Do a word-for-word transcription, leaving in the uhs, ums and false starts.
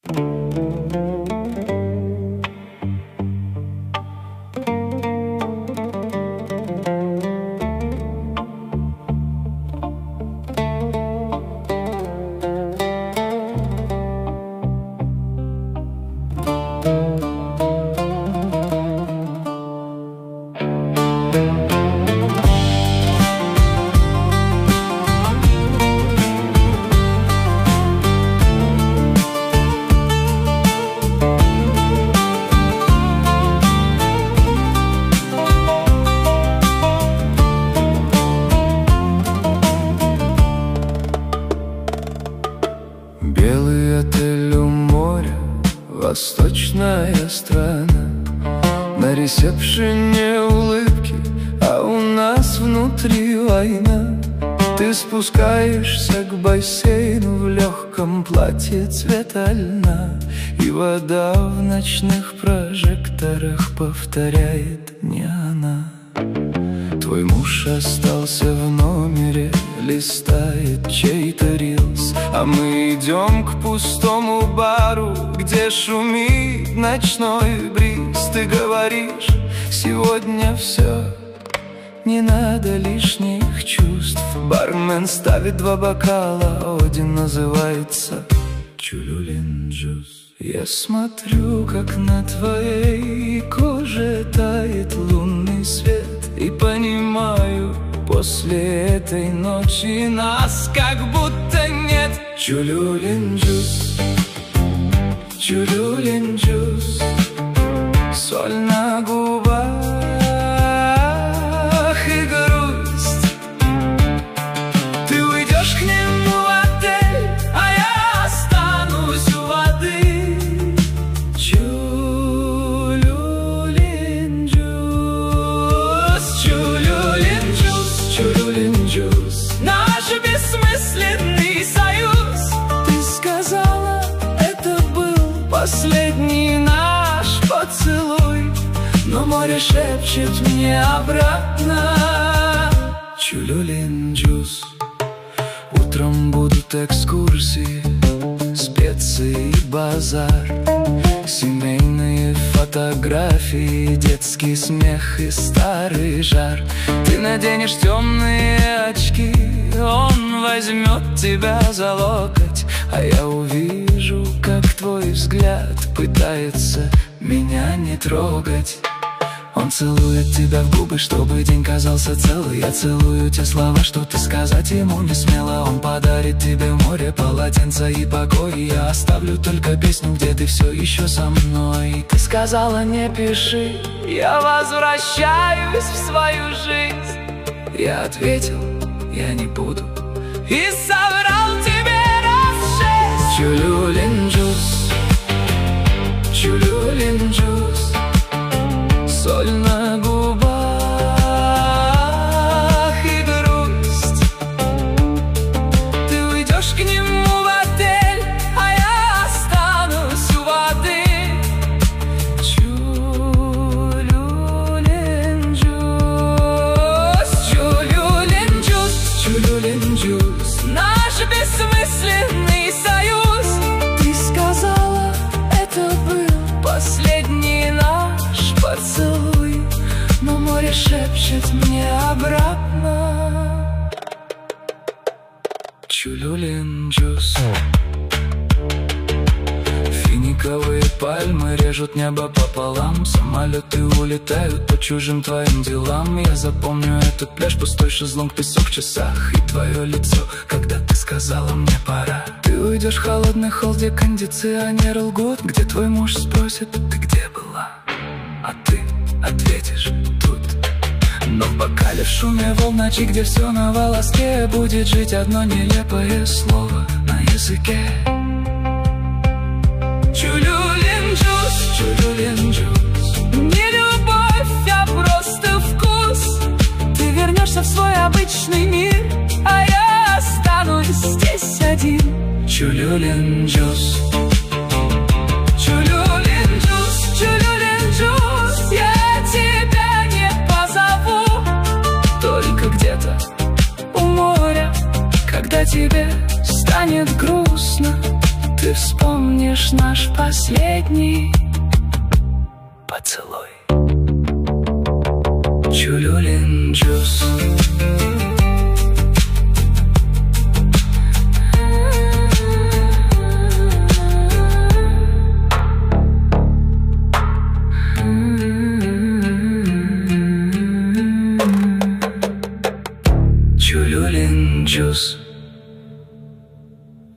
Белый отель у моря, восточная страна. На ресепшене улыбки, а у нас внутри война. Ты спускаешься к бассейну в легком платье цвета льна, и вода в ночных прожекторах повторяет: не она. Твой муж остался в номере, листает чей-то рилс, а мы идем к пустому бару, где шумит ночной бриз. Ты говоришь: сегодня все, не надо лишних чувств. Бармен ставит два бокала, один называется Чулюлин джус. Я смотрю, как на твоей коже тает лунный свет, и понимаю, после этой ночи нас как будто нет. Чулюлин джус, Чулюлин джус, соль на губах и грусть. Ты уйдешь к нему в отель, а я останусь у воды. Чулюлин джус, Чулюлин джус, Чулюлин джус, наш бессмысленный союз. Ты сказала, это был последний наш поцелуй, но море шепчет мне обратно: Чулюлин джус. Утром будут экскурсии, специи и базар, семейные фотографии, детский смех и старый жар. Ты наденешь темные очки, он возьмет тебя за локоть, а я увижу, как твой взгляд пытается меня не трогать. Он целует тебя в губы, чтобы день казался целый. Я целую те слова, что ты сказать ему не смела. Он подарит тебе море, полотенце и покой. Я оставлю только песню, где ты все еще со мной. Ты сказала, не пиши, я возвращаюсь в свою жизнь. Я ответил, я не буду, и соврал тебе раз шесть. Чулюлин джус, Чулюлин джус, соль на губах и грусть. Ты уйдешь к нему в отель, а я останусь у воды. Чулюлин джус, Чулюлин джус, Чулюлин джус, наш бессмысленный союз. Ты сказала, это был последний наш поцелуй, но море шепчет мне обратно: Чулюлин джус. Финиковые пальмы режут небо пополам, самолеты улетают по чужим твоим делам. Я запомню этот пляж, пустой шезлонг, песок в часах, и твое лицо, когда ты сказала мне пора. Ты уйдешь в холодный холл, где кондиционеры лгут, где твой муж спросит, ты где была, а ты ответишь, тут. Но в бокале в шуме волн ночи, где все на волоске, будет жить одно нелепое слово на языке. Чулюлин джус, Чулюлин джус, не любовь, а просто вкус. Ты вернешься в свой обычный мир, а я останусь здесь один. Чулюлин джус, Чулюлин джус, Чулюлин джус, я тебя не позову. Только где-то у моря, когда тебе станет грустно, ты вспомнишь помнишь наш последний поцелуй? Чулюлин джус.